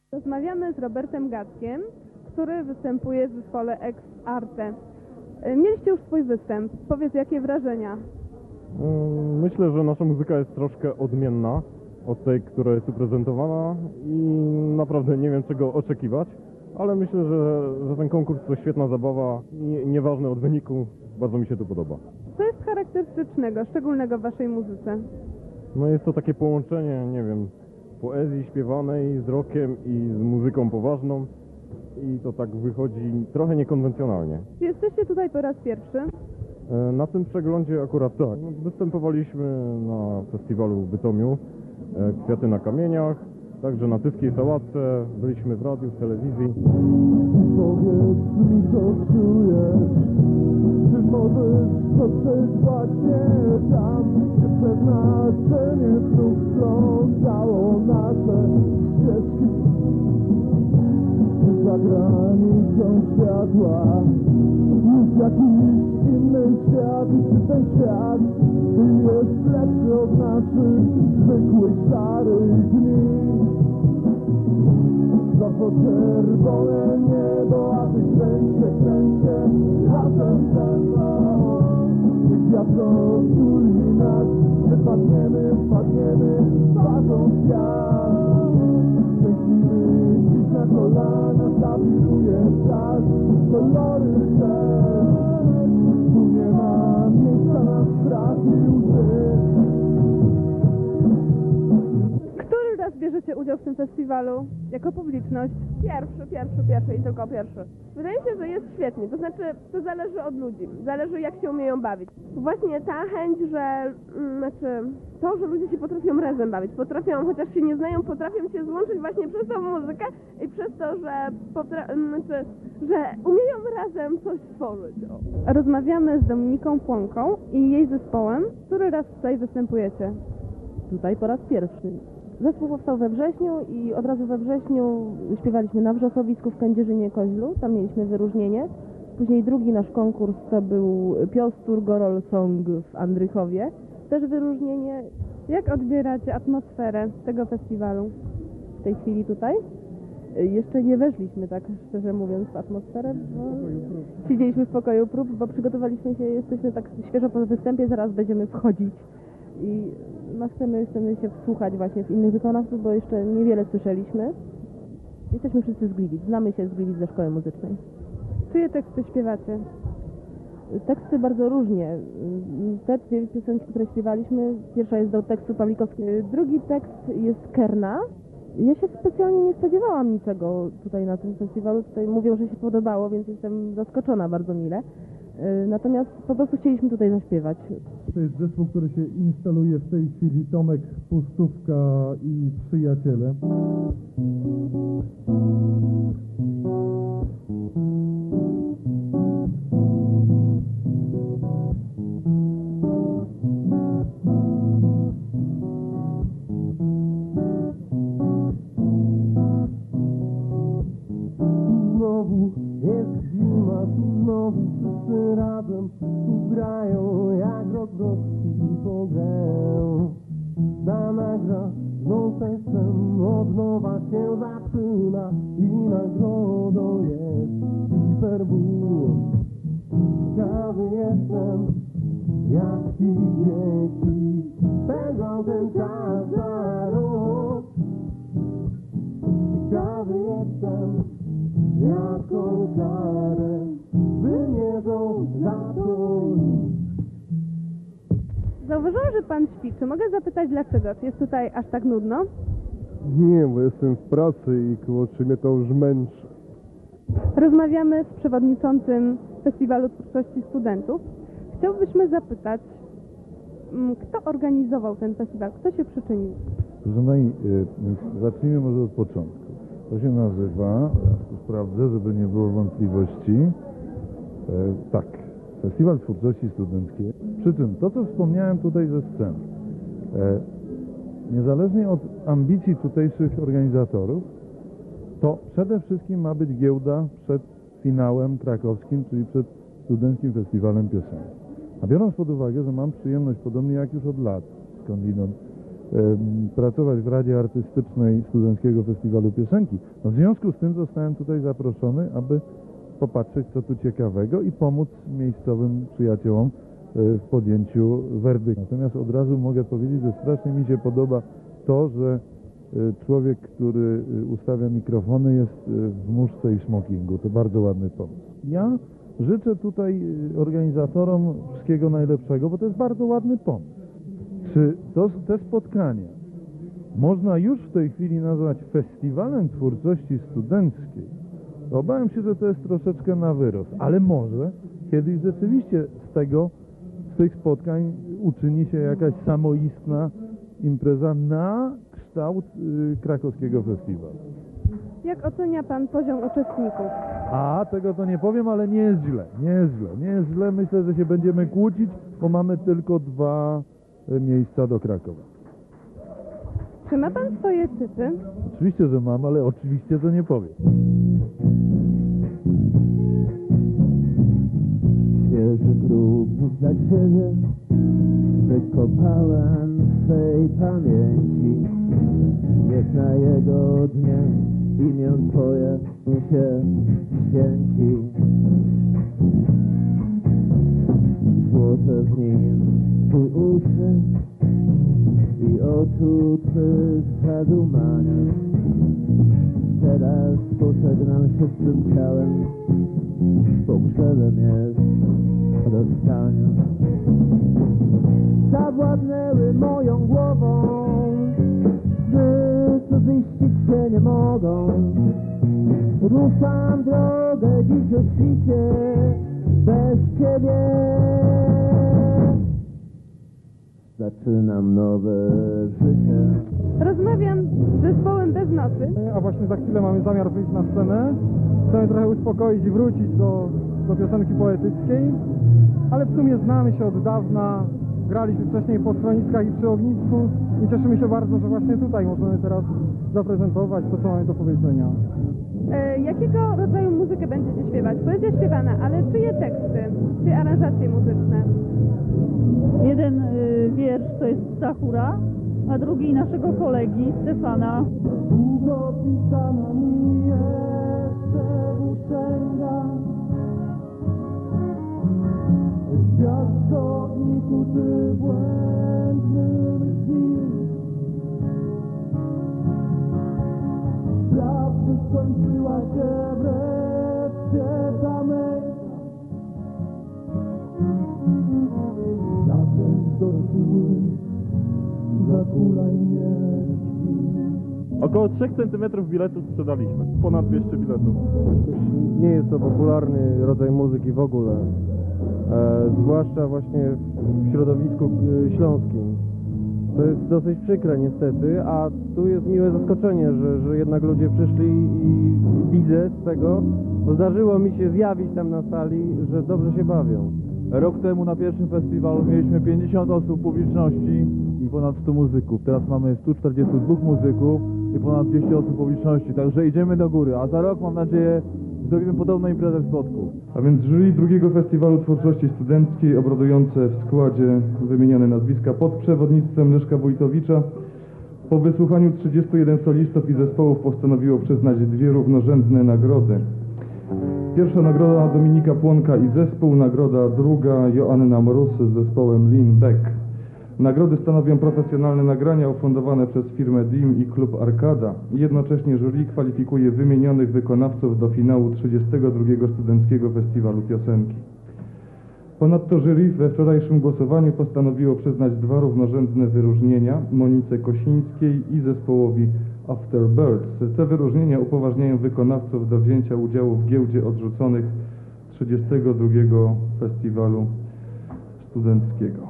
Rozmawiamy z Robertem Gackiem, który występuje w zespole Ex Arte. Mieliście już swój występ. Powiedz, jakie wrażenia? Myślę, że nasza muzyka jest troszkę odmienna od tej, która jest tu prezentowana i naprawdę nie wiem, czego oczekiwać, ale myślę, że ten konkurs to świetna zabawa i nieważne od wyniku, bardzo mi się to podoba. Co jest charakterystycznego, szczególnego w waszej muzyce? No jest to takie połączenie, nie wiem, poezji śpiewanej z rockiem i z muzyką poważną i to tak wychodzi trochę niekonwencjonalnie. Czy jesteście tutaj po raz pierwszy? Na tym przeglądzie akurat tak. Występowaliśmy na festiwalu w Bytomiu, Kwiaty na kamieniach, także na Tyskiej Sałatce, byliśmy w radiu, w telewizji. Powiedz mi, co czujesz, czy możesz dotrzeć właśnie tam, gdzie przeznaczenie znów splątało nasze ścieżki. Czy za granicą światła jest jakiś inny świat i czy ten świat jest lepszy od naszych zwykłych szarych dni? Za poczerwone niebo, a ty kręcie razem ze mną. Niech wiatr roztuli nas, że padniemy twarzą w świat. Szczęśliwy dziś na kolana, zawiruje czas, kolory też. Tu nie ma miejsca na strach i łzy. Który raz bierzecie udział w tym festiwalu jako publiczność? Pierwszy i tylko pierwszy. Wydaje mi się, że jest świetnie, to znaczy to zależy od ludzi, zależy jak się umieją bawić. Właśnie ta chęć, że to, że ludzie się potrafią razem bawić, potrafią, chociaż się nie znają, potrafią się złączyć właśnie przez tą muzykę i przez to, że umieją razem coś stworzyć. Rozmawiamy z Dominiką Płonką i jej zespołem. Który raz tutaj występujecie? Tutaj po raz pierwszy. Zespół powstał we wrześniu i od razu we wrześniu śpiewaliśmy na Wrzosowisku w Kędzierzynie-Koźlu, tam mieliśmy wyróżnienie. Później drugi nasz konkurs to był Piostur Gorol Song w Andrychowie, też wyróżnienie. Jak odbieracie atmosferę tego festiwalu? W tej chwili tutaj jeszcze nie weszliśmy, tak szczerze mówiąc, w atmosferę, bo siedzieliśmy w pokoju prób, bo przygotowaliśmy się, jesteśmy tak świeżo po występie, zaraz będziemy wchodzić i chcemy się wsłuchać właśnie w innych wykonawców, bo jeszcze niewiele słyszeliśmy. Jesteśmy wszyscy z Gliwic, znamy się z Gliwic ze szkoły muzycznej. Czyje teksty śpiewacie? Teksty bardzo różnie. Te dwie piosenki, które śpiewaliśmy, pierwsza jest do tekstu Pawlikowskiego, drugi tekst jest Kerna. Ja się specjalnie nie spodziewałam niczego tutaj na tym festiwalu. Tutaj mówią, że się podobało, więc jestem zaskoczona bardzo mile. Natomiast po prostu chcieliśmy tutaj zaśpiewać. To jest zespół, który się instaluje w tej chwili, Tomek, Pustówka i Przyjaciele. Znowu jest zima, tu znowu wszyscy razem, tu grają jak rockowski po grę. Dana gra znów testem, od nowa się zaczyna i nagrodą jest Superbull. Ciekawy jestem, jak ci dzieci spędzą ten czas za rok. Ciekawy jestem, jaką karę wymierzą za to. Zauważyłam, że pan śpi. Czy mogę zapytać dlaczego? Czy jest tutaj aż tak nudno? Nie, bo jestem w pracy i kurczę, mnie to już męczy. Rozmawiamy z przewodniczącym Festiwalu Twórczości Studentów. Chciałbyśmy zapytać, kto organizował ten festiwal? Kto się przyczynił? Proszę Pani, zacznijmy może od początku. To się nazywa, ja tu sprawdzę, żeby nie było wątpliwości, tak, Festiwal Twórczości Studenckiej. Przy czym to, co wspomniałem tutaj ze sceny, niezależnie od ambicji tutejszych organizatorów, to przede wszystkim ma być giełda przed finałem krakowskim, czyli przed Studenckim Festiwalem Piosenki. A biorąc pod uwagę, że mam przyjemność, podobnie jak już od lat, skądinąd pracować w Radzie Artystycznej Studenckiego Festiwalu Piosenki. No w związku z tym zostałem tutaj zaproszony, aby popatrzeć, co tu ciekawego i pomóc miejscowym przyjaciołom w podjęciu werdyktu. Natomiast od razu mogę powiedzieć, że strasznie mi się podoba to, że człowiek, który ustawia mikrofony, jest w muszce i smokingu. To bardzo ładny pomysł. Ja życzę tutaj organizatorom wszystkiego najlepszego, bo to jest bardzo ładny pomysł. Czy te spotkania można już w tej chwili nazwać festiwalem twórczości studenckiej? Obawiam się, że to jest troszeczkę na wyrost, ale może kiedyś rzeczywiście z tych spotkań uczyni się jakaś samoistna impreza na kształt krakowskiego festiwalu. Jak ocenia Pan poziom uczestników? A, tego to nie powiem, ale nie jest źle, nie jest źle. Myślę, że się będziemy kłócić, bo mamy tylko 2 miejsca do Krakowa. Czy ma Pan swoje typy? Oczywiście, że mam, ale oczywiście to nie powiem. Świeży grób dla Ciebie wykopałem w swej pamięci. Niech na jego dnie imion Twoje się święci. Złożę w nim Twój uśmiech i oczu Twych zadumanie. Teraz pożegnam się z tym ciałem, pogrzebem jest rozstania. Zawładnęły moją głową, sny, co ziścić się nie mogą. Ruszam drogę dziś o świcie, bez Ciebie. Zaczynam nowe życie. Rozmawiam z zespołem Bez Nocy. A właśnie za chwilę mamy zamiar wyjść na scenę. Chcemy trochę uspokoić i wrócić do piosenki poetyckiej, ale w sumie znamy się od dawna. Graliśmy wcześniej po schroniskach i przy ognisku i cieszymy się bardzo, że właśnie tutaj możemy teraz zaprezentować to, co mamy do powiedzenia. Jakiego rodzaju muzykę będziecie śpiewać? Poezja śpiewana, ale czyje teksty? Czyje aranżacje muzyczne? Jeden wiersz to jest Stachura, a drugi naszego kolegi Stefana. Długo pisana mi jeszcze uszęga, w piaskowniku Ty błędnym dni. Prawdy skończyła się wreszcie ta męka, zatem dorosły zakulaj mnie. Około 3 cm biletów sprzedaliśmy. Ponad 200 biletów. Nie jest to popularny rodzaj muzyki w ogóle, zwłaszcza właśnie w środowisku śląskim. To jest dosyć przykre niestety, a tu jest miłe zaskoczenie, że jednak ludzie przyszli i widzę z tego, bo zdarzyło mi się zjawić tam na sali, że dobrze się bawią. Rok temu na pierwszym festiwalu mieliśmy 50 osób publiczności i ponad 100 muzyków. Teraz mamy 142 muzyków i ponad 200 osób publiczności, także idziemy do góry, a za rok mam nadzieję zrobimy podobną imprezę w Spodku. A więc jury drugiego Festiwalu Twórczości Studenckiej, obradujące w składzie wymienione nazwiska pod przewodnictwem Leszka Wójtowicza, po wysłuchaniu 31 solistów i zespołów postanowiło przyznać 2 równorzędne nagrody. Pierwsza nagroda Dominika Płonka i zespół, nagroda druga Joanna Mróz z zespołem Lean Back. Nagrody stanowią profesjonalne nagrania ufundowane przez firmę DIM i klub Arkada. Jednocześnie jury kwalifikuje wymienionych wykonawców do finału 32. Studenckiego Festiwalu Piosenki. Ponadto jury we wczorajszym głosowaniu postanowiło przyznać 2 równorzędne wyróżnienia Monice Kosińskiej i zespołowi Afterbirds. Te wyróżnienia upoważniają wykonawców do wzięcia udziału w giełdzie odrzuconych 32. Festiwalu Studenckiego.